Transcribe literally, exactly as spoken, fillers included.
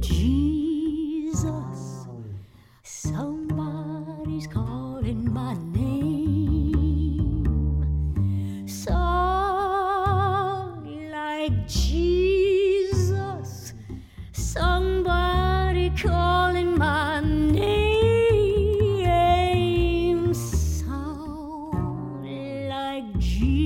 Jesus, somebody's calling my name. Song like Jesus, somebody calling my name. Sound like Jesus.